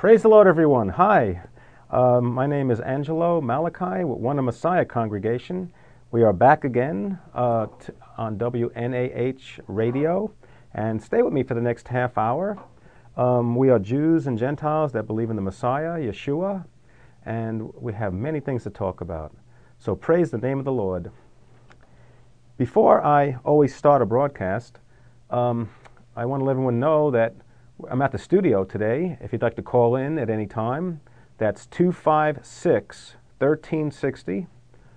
Praise the Lord, everyone. Hi, my name is Angelo Malachi with One Messiah Congregation. We are back again on WNAH Radio, and stay with me for the next half hour. We are Jews and Gentiles that believe in the Messiah, Yeshua, and we have many things to talk about. So praise the name of the Lord. Before I always start a broadcast, I want to let everyone know that I'm at the studio today. If you'd like to call in at any time, that's 256-1360,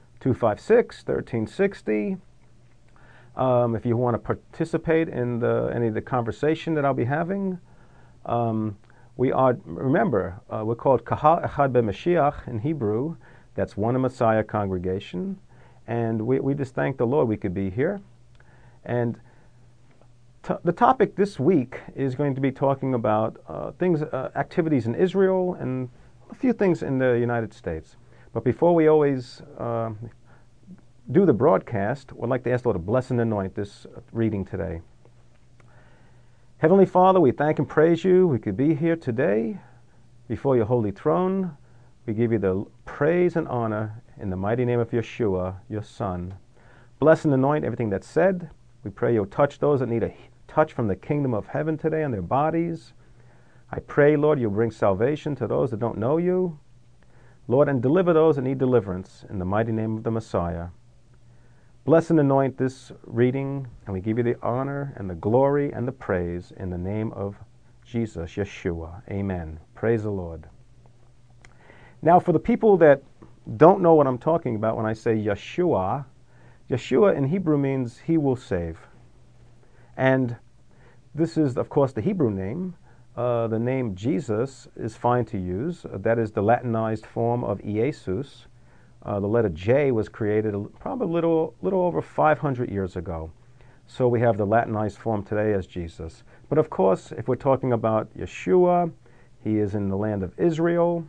256-1360. If you want to participate in any of the conversation that I'll be having, we're called Kahal Echad BeMashiach in Hebrew. That's One Messiah Congregation. And we just thank the Lord we could be here. And the topic this week is going to be talking about activities in Israel and a few things in the United States. But before we always do the broadcast, I'd like to ask the Lord to bless and anoint this reading today. Heavenly Father, we thank and praise you. We could be here today before your holy throne. We give you the praise and honor in the mighty name of Yeshua, your Son. Bless and anoint everything that's said. We pray you'll touch those that need a touch from the kingdom of heaven today on their bodies. I pray, Lord, you'll bring salvation to those that don't know you. Lord, and deliver those that need deliverance in the mighty name of the Messiah. Bless and anoint this reading, and we give you the honor and the glory and the praise in the name of Jesus, Yeshua. Amen. Praise the Lord. Now, for the people that don't know what I'm talking about when I say Yeshua, Yeshua in Hebrew means he will save. And this is, of course, the Hebrew name. The name Jesus is fine to use. That is the Latinized form of Iesus. The letter J was created probably a little over 500 years ago. So we have the Latinized form today as Jesus. But of course, if we're talking about Yeshua, he is in the land of Israel.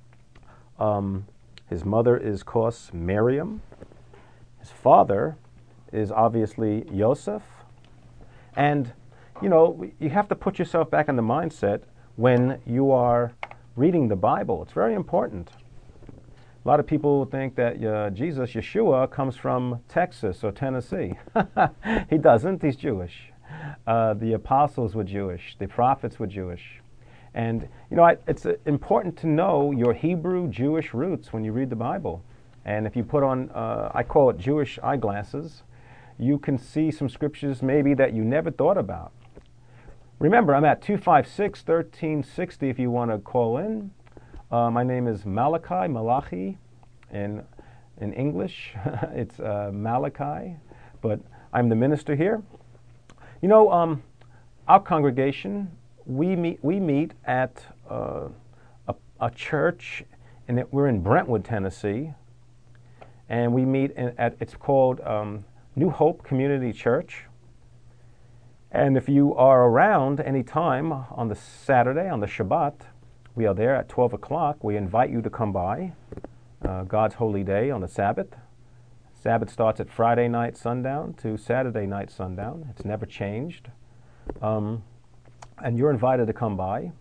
His mother is, of course, Miriam. His father is obviously Yosef. And, you know, you have to put yourself back in the mindset when you are reading the Bible. It's very important. A lot of people think that Jesus, Yeshua, comes from Texas or Tennessee. He doesn't. He's Jewish. The apostles were Jewish. The prophets were Jewish. And, you know, it's important to know your Hebrew Jewish roots when you read the Bible. And if you put on, I call it Jewish eyeglasses, you can see some scriptures maybe that you never thought about. Remember, I'm at 256-1360 if you want to call in. My name is Malachi. In English, it's Malachi, but I'm the minister here. You know, our congregation, we meet at a church, and we're in Brentwood, Tennessee, and we meet it's called New Hope Community Church. And if you are around any time on the Saturday, on the Shabbat, we are there at 12 o'clock. We invite you to come by. God's holy day on the Sabbath. Sabbath starts at Friday night sundown to Saturday night sundown. It's never changed. And you're invited to come by.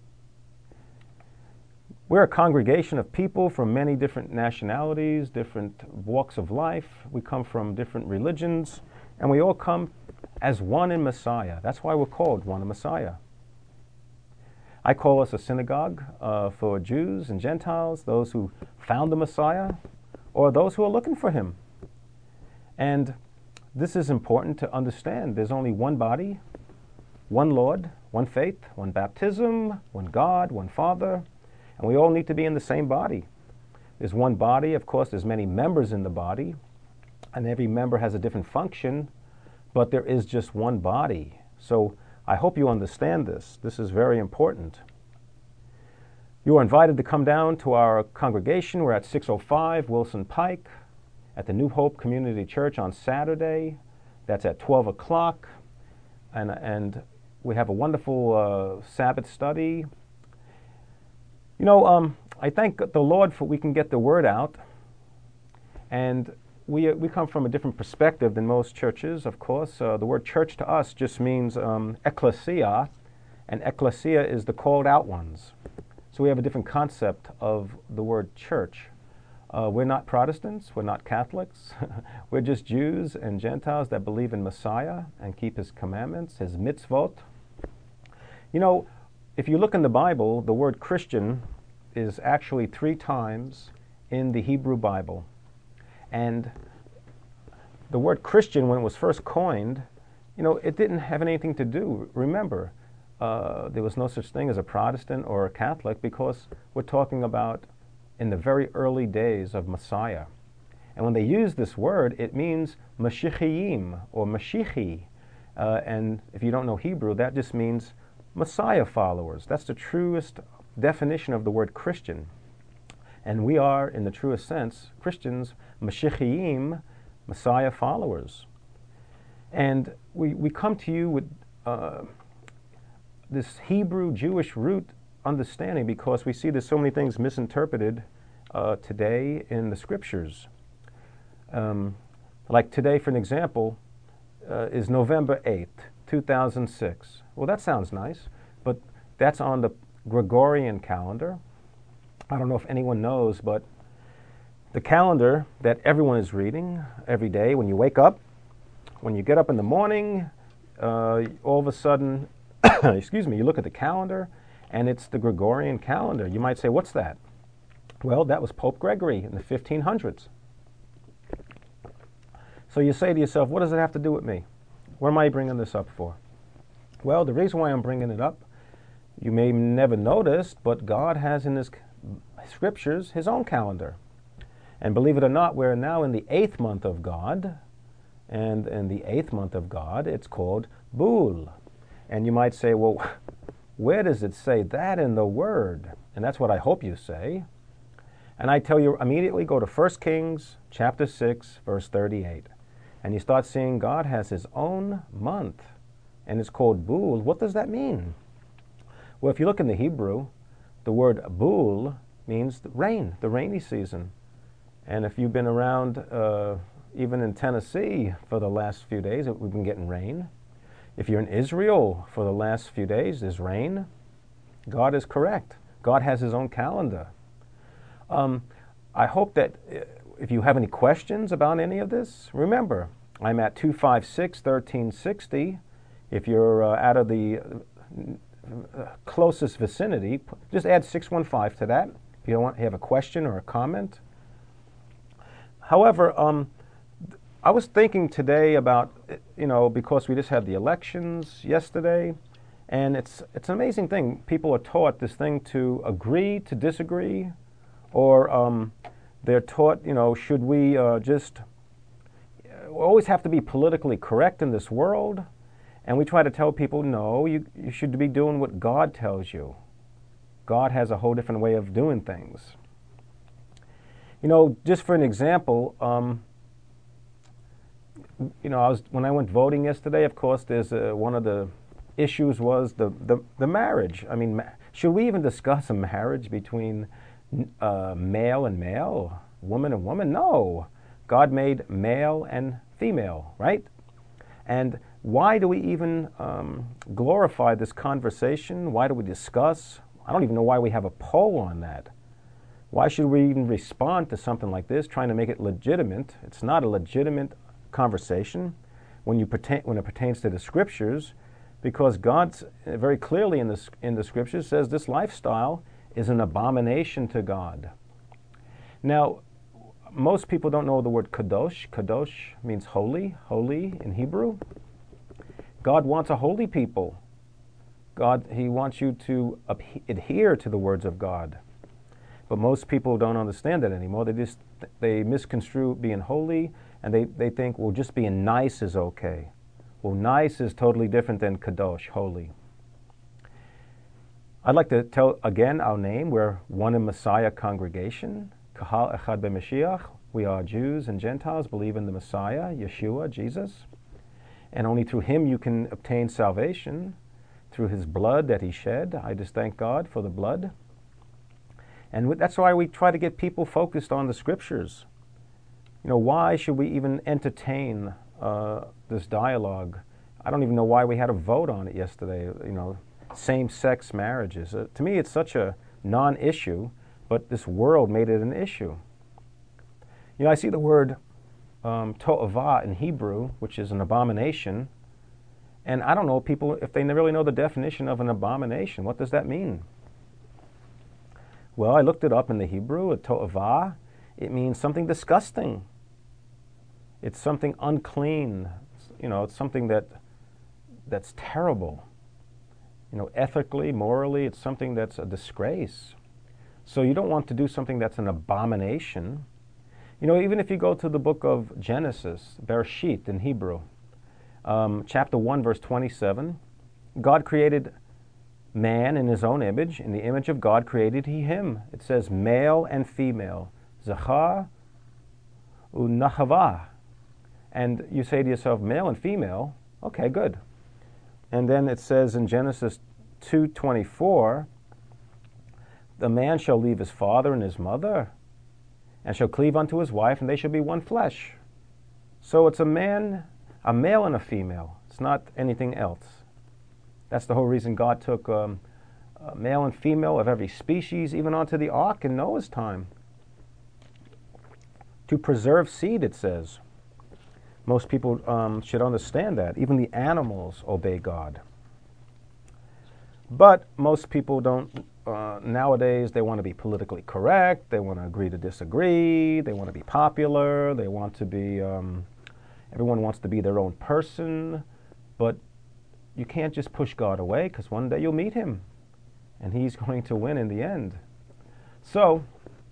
We're a congregation of people from many different nationalities, different walks of life. We come from different religions, and we all come as one in Messiah. That's why we're called One in Messiah. I call us a synagogue for Jews and Gentiles, those who found the Messiah, or those who are looking for him. And this is important to understand. There's only one body, one Lord, one faith, one baptism, one God, one Father, and we all need to be in the same body. There's one body. Of course, there's many members in the body, and every member has a different function, but there is just one body. So I hope you understand this. This is very important. You are invited to come down to our congregation. We're at 605 Wilson Pike at the New Hope Community Church on Saturday. That's at 12 o'clock. And we have a wonderful Sabbath study. You know, I thank the Lord for we can get the word out. And we come from a different perspective than most churches, of course. The word church to us just means ecclesia, and ecclesia is the called out ones. So we have a different concept of the word church. We're not Protestants, we're not Catholics, we're just Jews and Gentiles that believe in Messiah and keep his commandments, his mitzvot. You know, if you look in the Bible, the word Christian is actually 3 times in the Hebrew Bible. And the word Christian, when it was first coined, you know, it didn't have anything to do. Remember, there was no such thing as a Protestant or a Catholic, because we're talking about in the very early days of Messiah. And when they use this word, it means Mashiachim or Mashichi. And if you don't know Hebrew, that just means Messiah followers. That's the truest definition of the word Christian. And we are, in the truest sense, Christians, Mashiachim, Messiah followers. And we come to you with this Hebrew Jewish root understanding because we see there's so many things misinterpreted today in the scriptures. Like today, for an example, is November 8th, 2006. Well, that sounds nice, but that's on the Gregorian calendar. I don't know if anyone knows, but the calendar that everyone is reading every day when you wake up, when you get up in the morning, all of a sudden, excuse me, you look at the calendar, and it's the Gregorian calendar. You might say, what's that? Well, that was Pope Gregory in the 1500s. So you say to yourself, what does it have to do with me? What am I bringing this up for? Well, the reason why I'm bringing it up, you may never notice, but God has in his scriptures his own calendar. And believe it or not, we're now in the 8th month of God. And in the 8th month of God, it's called Bul. And you might say, well, where does it say that in the Word? And that's what I hope you say. And I tell you immediately, go to 1 Kings chapter 6, verse 38. And you start seeing God has his own month. And it's called Bul. What does that mean? Well, if you look in the Hebrew, the word Bul means rain, the rainy season. And if you've been around, even in Tennessee for the last few days, we've been getting rain. If you're in Israel for the last few days, there's rain. God is correct. God has his own calendar. I hope that if you have any questions about any of this, remember, I'm at 256-1360. If you're out of the closest vicinity, just add 615 to that if you have a question or a comment. However, I was thinking today about, because we just had the elections yesterday, and it's an amazing thing. People are taught this thing to agree to disagree, or they're taught, should we always have to be politically correct in this world? And we try to tell people, no, you should be doing what God tells you. God has a whole different way of doing things. Just for an example, when I went voting yesterday, of course, there's one of the issues was the marriage. I mean, should we even discuss a marriage between male and male, woman and woman? No. God made male and female, right? And why do we even glorify this conversation? Why do we discuss? I don't even know why we have a poll on that. Why should we even respond to something like this, trying to make it legitimate? It's not a legitimate conversation when it pertains to the scriptures, because God's very clearly in the scriptures says this lifestyle is an abomination to God. Now, most people don't know the word kadosh. Kadosh means holy, holy in Hebrew. God wants a holy people. He wants you to adhere to the words of God. But most people don't understand that anymore. They misconstrue being holy, and they think, well, just being nice is okay. Well, nice is totally different than kadosh, holy. I'd like to tell again our name. We're One in Messiah Congregation, Kahal Echad BeMashiach. We are Jews and Gentiles, believe in the Messiah, Yeshua, Jesus. And only through him you can obtain salvation, through his blood that he shed. I just thank God for the blood. And that's why we try to get people focused on the scriptures. Why should we even entertain this dialogue? I don't even know why we had a vote on it yesterday, same-sex marriages. To me, it's such a non-issue, but this world made it an issue. You know, I see the word to'avah in Hebrew, which is an abomination, and I don't know people if they really know the definition of an abomination. What does that mean? Well, I looked it up in the Hebrew. To'avah, it means something disgusting. It's something unclean. You know, it's something that's terrible. You know, ethically, morally, it's something that's a disgrace. So you don't want to do something that's an abomination. You know, even if you go to the book of Genesis, Bereshit in Hebrew, chapter 1, verse 27, God created man in his own image. In the image of God created he him. It says male and female. Zachar u'nachava. And you say to yourself, male and female, okay, good. And then it says in Genesis 2:24, the man shall leave his father and his mother, and shall cleave unto his wife, and they shall be one flesh. So it's a male and a female. It's not anything else. That's the whole reason God took male and female of every species, even onto the ark in Noah's time. To preserve seed, it says. Most people should understand that. Even the animals obey God. But most people don't. Nowadays, they want to be politically correct. They want to agree to disagree. They want to be popular. They want to be. Everyone wants to be their own person. But you can't just push God away, because one day you'll meet him, and he's going to win in the end. So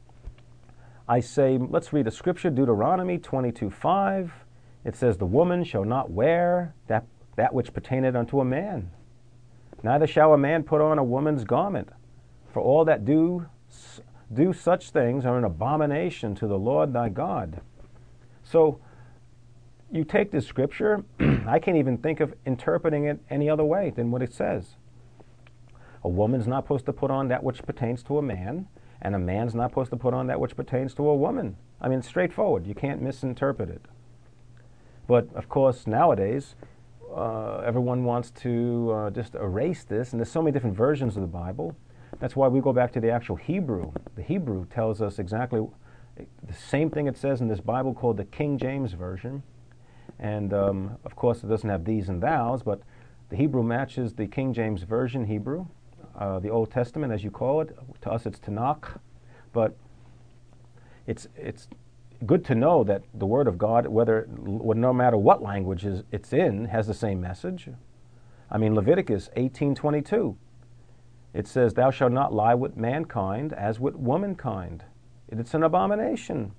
I say, let's read a scripture, Deuteronomy 22:5. It says, the woman shall not wear that which pertaineth unto a man. Neither shall a man put on a woman's garment. For all that do such things are an abomination to the Lord thy God. So you take this scripture, I can't even think of interpreting it any other way than what it says. A woman's not supposed to put on that which pertains to a man, and a man's not supposed to put on that which pertains to a woman. I mean, straightforward. You can't misinterpret it. But, of course, nowadays, everyone wants to just erase this, and there's so many different versions of the Bible. That's why we go back to the actual Hebrew. The Hebrew tells us exactly the same thing it says in this Bible called the King James Version. And, of course, it doesn't have these and thous, but the Hebrew matches the King James Version Hebrew, the Old Testament, as you call it. To us, it's Tanakh. But it's good to know that the Word of God, no matter what language it's in, has the same message. I mean, Leviticus 18:22. It says, thou shalt not lie with mankind as with womankind. It's an abomination.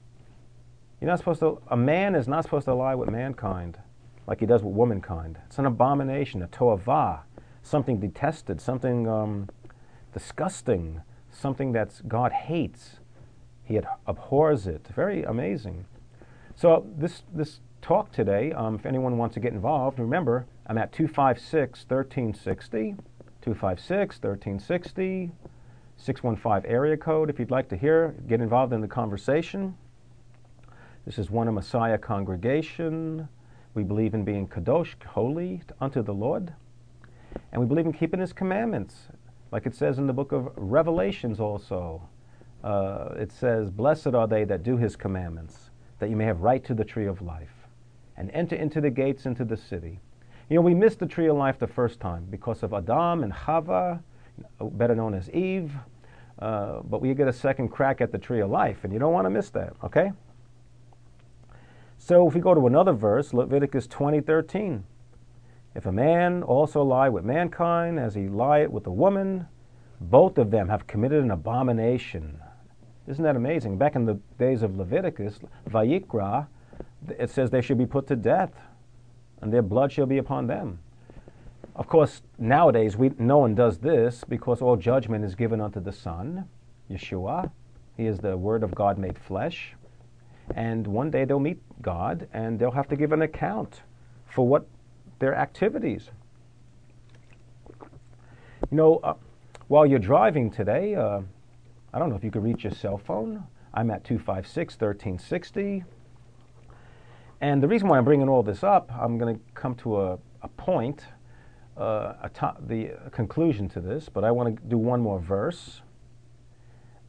A man is not supposed to lie with mankind like he does with womankind. It's an abomination, a to'avah, something detested, something disgusting, something that God hates. He abhors it. Very amazing. So this talk today, if anyone wants to get involved, remember, I'm at 256-1360, 256-1360, 615 area code if you'd like to get involved in the conversation. This is one of Messiah congregation. We believe in being kadosh, holy unto the Lord. And we believe in keeping his commandments, like it says in the book of Revelations also. It says, blessed are they that do his commandments, that you may have right to the tree of life, and enter into the gates into the city. You know, we missed the tree of life the first time because of Adam and Chava, better known as Eve, but we get a second crack at the tree of life, and you don't want to miss that, okay? So if we go to another verse, Leviticus 20:13, if a man also lie with mankind as he lieth with a woman, both of them have committed an abomination. Isn't that amazing? Back in the days of Leviticus, Vayikra, it says they should be put to death, and their blood shall be upon them. Of course, nowadays, no one does this because all judgment is given unto the Son, Yeshua. He is the Word of God made flesh. And one day they'll meet God, and they'll have to give an account for their activities. You know, while you're driving today, I don't know if you could reach your cell phone. I'm at 256-1360. And the reason why I'm bringing all this up, I'm going to come to a point, the conclusion to this, but I want to do one more verse.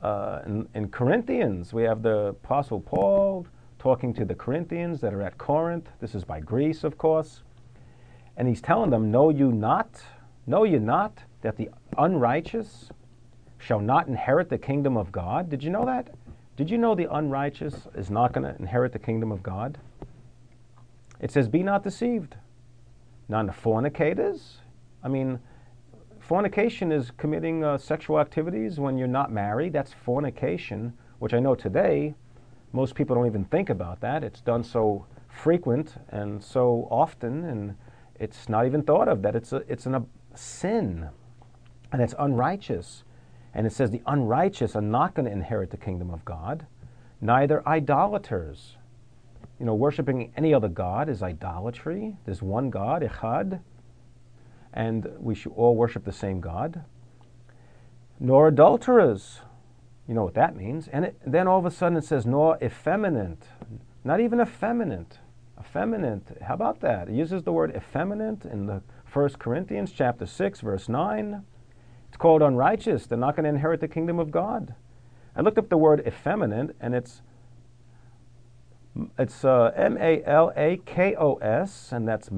In Corinthians, we have the Apostle Paul talking to the Corinthians that are at Corinth. This is by Greece, of course. And he's telling them, know you not, that the unrighteous shall not inherit the kingdom of God? Did you know that? Did you know the unrighteous is not going to inherit the kingdom of God? It says, be not deceived. None of fornicators. I mean, fornication is committing sexual activities when you're not married. That's fornication, which I know today most people don't even think about that. It's done so frequent and so often, and it's not even thought of that it's a sin, and it's unrighteous. And it says the unrighteous are not going to inherit the kingdom of God, neither idolaters. You know, worshiping any other god is idolatry. There's one God, Echad, and we should all worship the same God. Nor adulterers. You know what that means. And then all of a sudden it says, nor effeminate. Not even effeminate. Effeminate. How about that? It uses the word effeminate in the 1 Corinthians chapter 6, verse 9. It's called unrighteous. They're not going to inherit the kingdom of God. I looked up the word effeminate, and it's malakos, and that's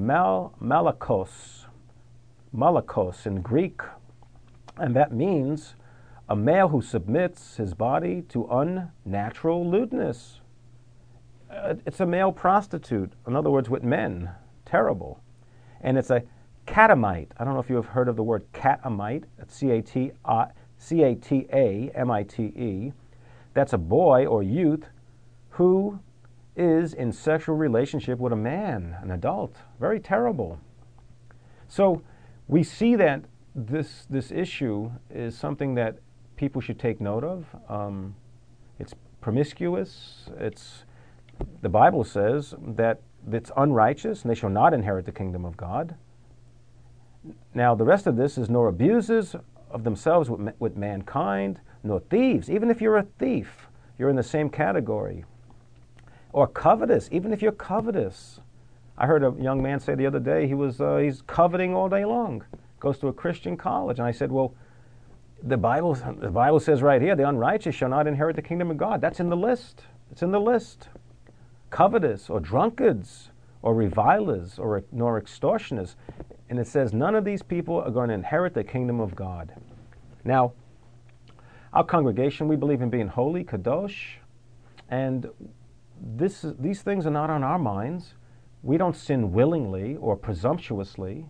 malakos in Greek. And that means a male who submits his body to unnatural lewdness. It's a male prostitute, in other words, with men. Terrible. And it's a catamite. I don't know if you have heard of the word catamite. It's C-A-T-A-M-I-T-E. That's a boy or youth who is in sexual relationship with a man, an adult. Very terrible. So we see that this issue is something that people should take note of. It's promiscuous. The Bible says that it's unrighteous, and they shall not inherit the kingdom of God. Now, the rest of this is nor abusers of themselves with mankind, nor thieves. Even if you're a thief, you're in the same category. Or covetous, even if you're covetous. I heard a young man say the other day he's coveting all day long. Goes to a Christian college, and I said, well, the Bible says right here, the unrighteous shall not inherit the kingdom of God. That's in the list. It's in the list. Covetous, or drunkards, or revilers, nor extortioners. And it says none of these people are going to inherit the kingdom of God. Now, our congregation, we believe in being holy, kadosh, and these things are not on our minds. We don't sin willingly or presumptuously.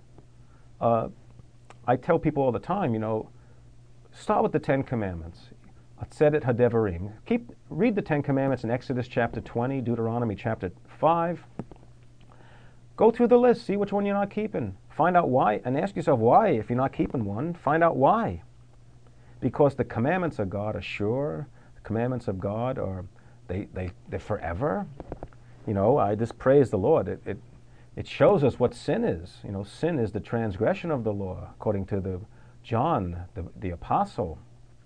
I tell people all the time, start with the Ten Commandments. Atzeret HaDevarim. Read the Ten Commandments in Exodus chapter 20, Deuteronomy chapter 5. Go through the list, see which one you're not keeping. Find out why, and ask yourself why. If you're not keeping one, find out why. Because the commandments of God are sure. The commandments of God they're forever. I just praise the Lord. It shows us what sin is. Sin is the transgression of the law, according to John, the apostle.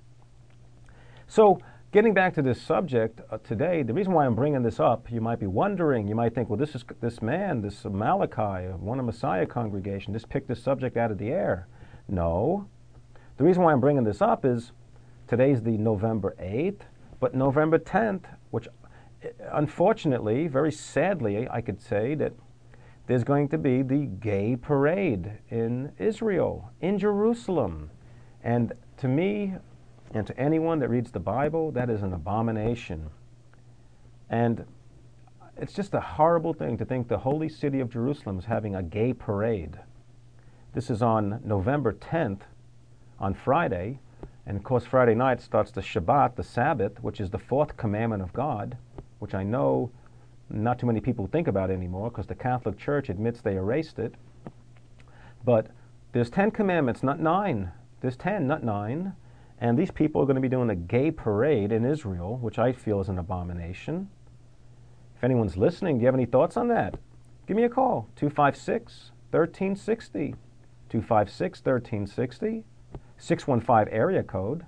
So, getting back to this subject today, the reason why I'm bringing this up, you might be wondering, you might think, well, this man, this Malachi, one of Messiah congregation, just picked this subject out of the air. No. The reason why I'm bringing this up is today's the November 8th, but November 10th, which unfortunately, very sadly, I could say that there's going to be the gay parade in Israel, in Jerusalem. And to me, and to anyone that reads the Bible, that is an abomination. And it's just a horrible thing to think the holy city of Jerusalem is having a gay parade. This is on November 10th, on Friday. And of course, Friday night starts the Shabbat, the Sabbath, which is the fourth commandment of God, which I know not too many people think about anymore because the Catholic Church admits they erased it. But there's 10 commandments, not 9. There's 10, not 9. And these people are going to be doing a gay parade in Israel, which I feel is an abomination. If anyone's listening, do you have any thoughts on that? Give me a call, 256-1360. 256-1360. 615 area code.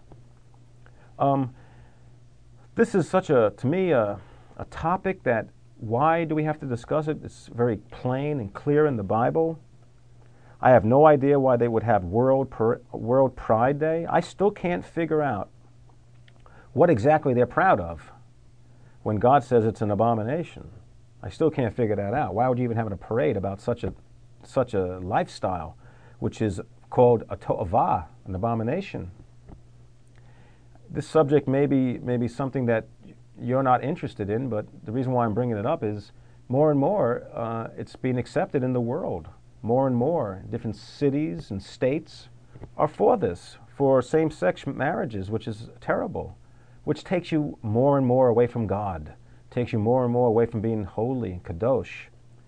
This is such to me, a topic that, why do we have to discuss it? It's very plain and clear in the Bible. I have no idea why they would have World Pride Day. I still can't figure out what exactly they're proud of when God says it's an abomination. I still can't figure that out. Why would you even have a parade about such a lifestyle, which is called a to'avah, an abomination? This subject may be something that you're not interested in, but the reason why I'm bringing it up is more and more it's being accepted in the world. More and more different cities and states are for this, for same-sex marriages, which is terrible, which takes you more and more away from God, takes you more and more away from being holy, kadosh.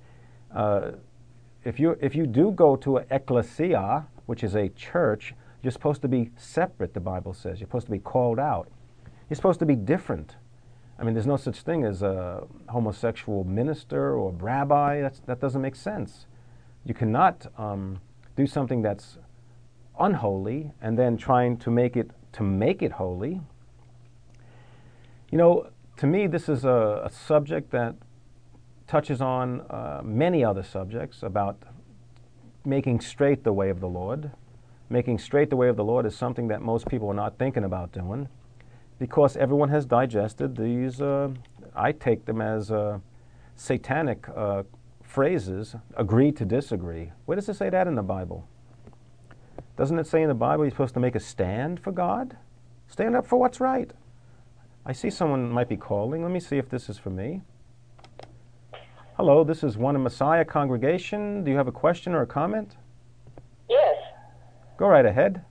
If you do go to an ecclesia, which is a church, you're supposed to be separate, the Bible says. You're supposed to be called out. You're supposed to be different. I mean, there's no such thing as a homosexual minister or rabbi. That doesn't make sense. You cannot do something that's unholy and then trying to make it holy. You know, to me, this is a subject that touches on many other subjects about making straight the way of the Lord. Making straight the way of the Lord is something that most people are not thinking about doing, because everyone has digested these, I take them as satanic phrases, agree to disagree. Where does it say that in the Bible? Doesn't it say in the Bible you're supposed to make a stand for God? Stand up for what's right. I see someone might be calling. Let me see if this is for me. Hello, this is One Messiah Congregation. Do you have a question or a comment? Yes. Go right ahead.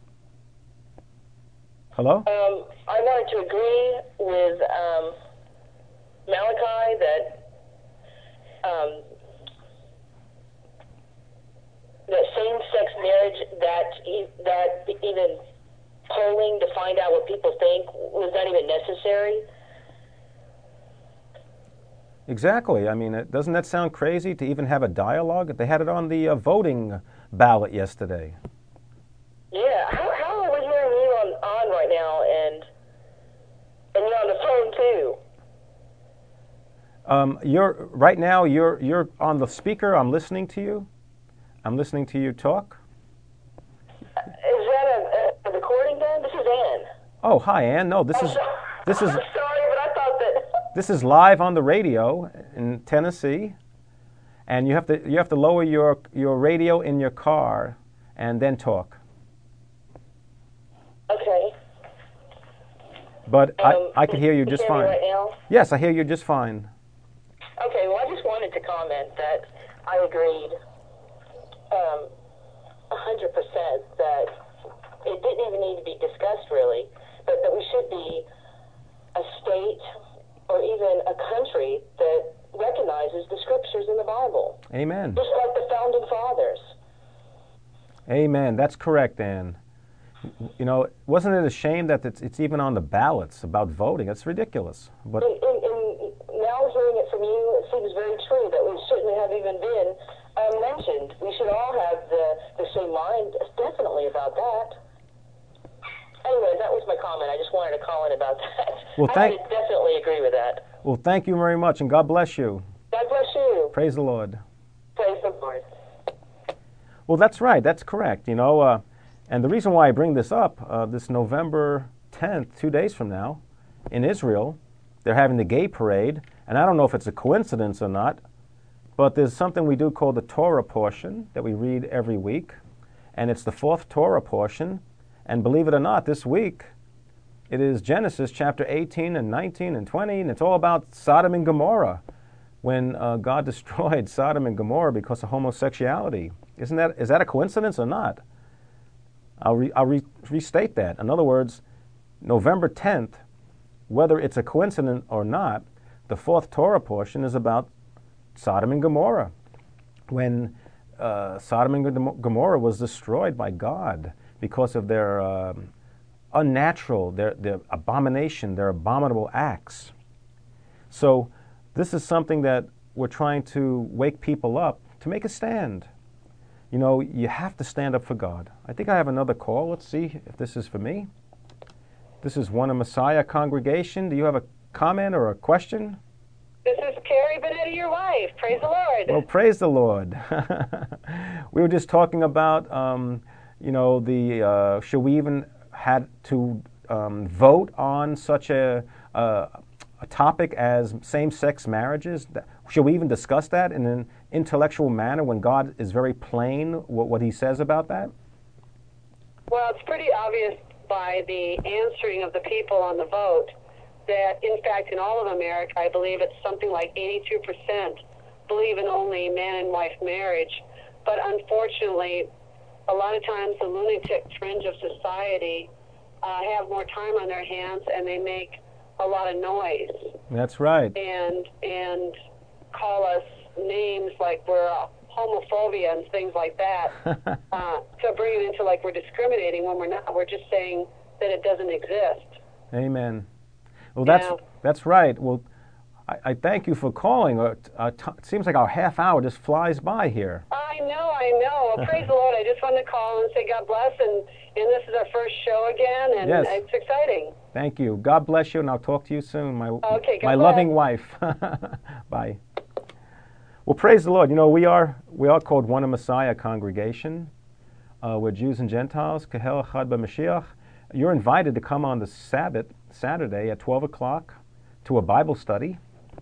Hello? I wanted to agree with Malachi that same-sex marriage, that even polling to find out what people think, was not even necessary. Exactly. I mean, doesn't that sound crazy to even have a dialogue? They had it on the voting ballot yesterday. Yeah. How are we hearing you on right now, and you're on the phone too? You're on the speaker. I'm listening to you. I'm listening to you talk. Is that a recording then? This is Ann. Oh, hi, Ann. No, this is. I'm sorry, but I thought that. This is live on the radio in Tennessee, and you have to lower your radio in your car and then talk. Okay. But I can hear you just fine. Right now? Yes, I hear you just fine. Okay, well, I just wanted to comment that I agreed 100% that it didn't even need to be discussed, really, but that we should be a state or even a country that recognizes the scriptures in the Bible. Amen. Just like the founding fathers. Amen. That's correct, Ann. You know, wasn't it a shame that it's even on the ballots about voting? That's ridiculous. But and now hearing it from you, it seems very true that we shouldn't have even been mentioned. We should all have the same mind, definitely, about that. Anyway, that was my comment. I just wanted to call in about that. Well, I definitely agree with that. Well, thank you very much, and God bless you. God bless you. Praise the Lord. Praise the Lord. Well, that's right. That's correct. You know, and the reason why I bring this up, this November 10th, 2 days from now, in Israel, they're having the gay parade, and I don't know if it's a coincidence or not, but there's something we do called the Torah portion that we read every week, and it's the fourth Torah portion. And believe it or not, this week, it is Genesis chapter 18 and 19 and 20, and it's all about Sodom and Gomorrah, when God destroyed Sodom and Gomorrah because of homosexuality. Is that a coincidence or not? I'll restate that. In other words, November 10th, whether it's a coincidence or not, the fourth Torah portion is about Sodom and Gomorrah, when Sodom and Gomorrah was destroyed by God because of their unnatural, their abomination, their abominable acts. So this is something that we're trying to wake people up to make a stand. You know, you have to stand up for God. I think I have another call. Let's see if this is for me. This is One Messiah Congregation. Do you have a comment or a question? This is Carrie Benetti, your wife. Praise the Lord. Well, praise the Lord. We were just talking about, you know, should we even had to vote on such a topic as same-sex marriages? Should we even discuss that in an intellectual manner when God is very plain what He says about that? Well, it's pretty obvious by the answering of the people on the vote that, in fact, in all of America, I believe it's something like 82% believe in only man and wife marriage. But unfortunately, a lot of times the lunatic fringe of society have more time on their hands, and they make a lot of noise. That's right. And call us names like we're homophobia and things like that, to bring it into like we're discriminating when we're not. We're just saying that it doesn't exist. Amen. Well, that's right. Well, I thank you for calling. It seems like our half hour just flies by here. I know. Well, praise the Lord. I just wanted to call and say God bless, and this is our first show again, and yes. It's exciting. Thank you. God bless you, and I'll talk to you soon, my God loving wife. Bye. Well, praise the Lord. You know, we are called One in Messiah congregation. We're Jews and Gentiles. Kahel Echad B'Mashiach. You're invited to come on the Saturday at 12 o'clock to a Bible study.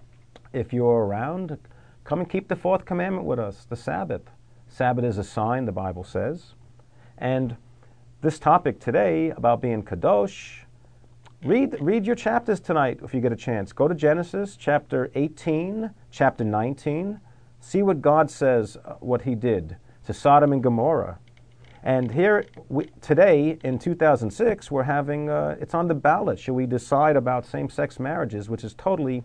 If you're around, come and keep the fourth commandment with us, the Sabbath. Sabbath is a sign, the Bible says. And this topic today about being kadosh, read your chapters tonight if you get a chance. Go to Genesis chapter 18, chapter 19. See what God says, what He did to Sodom and Gomorrah. And here, today, in 2006, we're having, it's on the ballot. Should we decide about same-sex marriages, which is totally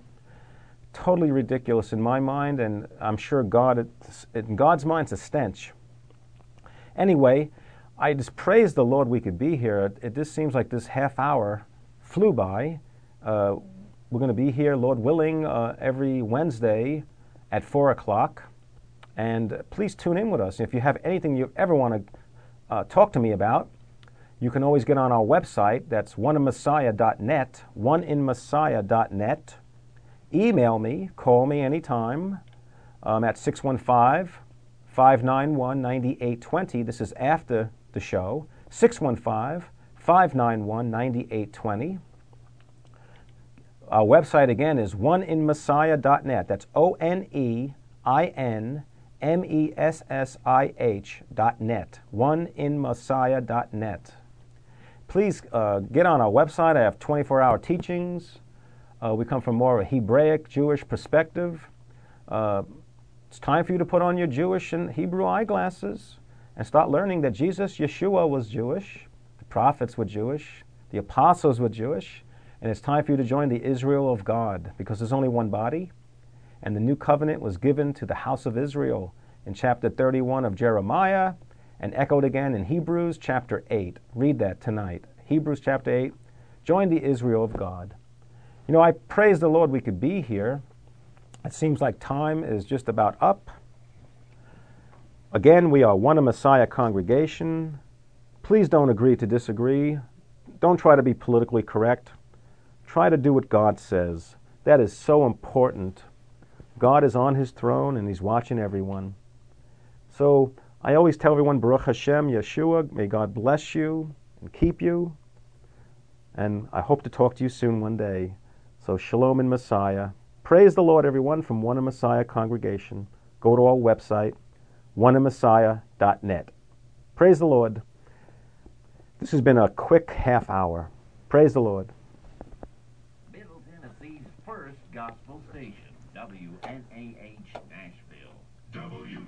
ridiculous in my mind, and I'm sure in God's mind, it's a stench. Anyway, I just praise the Lord we could be here. It just seems like this half hour flew by. We're going to be here, Lord willing, every Wednesday at 4 o'clock. And please tune in with us. If you have anything you ever want to talk to me about, you can always get on our website. That's oneinmessiah.net, oneinmessiah.net. Email me, call me anytime at 615-591-9820. This is after the show, 615-591-9820. Our website again is oneinmessiah.net. That's oneinmessiah.net. oneinmessiah.net. Please get on our website. I have 24-hour teachings. We come from more of a Hebraic, Jewish perspective. It's time for you to put on your Jewish and Hebrew eyeglasses and start learning that Jesus, Yeshua, was Jewish. The prophets were Jewish. The apostles were Jewish. And it's time for you to join the Israel of God, because there's only one body. And the new covenant was given to the house of Israel in chapter 31 of Jeremiah and echoed again in Hebrews chapter 8. Read that tonight. Hebrews chapter 8. Join the Israel of God. You know, I praise the Lord we could be here. It seems like time is just about up. Again, we are One in Messiah congregation. Please don't agree to disagree. Don't try to be politically correct. Try to do what God says. That is so important. God is on His throne and He's watching everyone. So I always tell everyone, Baruch Hashem, Yeshua, may God bless you and keep you. And I hope to talk to you soon one day. So Shalom in Messiah. Praise the Lord, everyone, from One in Messiah congregation. Go to our website, oneinmessiah.net. Praise the Lord. This has been a quick half hour. Praise the Lord. Middle Tennessee's first gospel station, WNAH Nashville.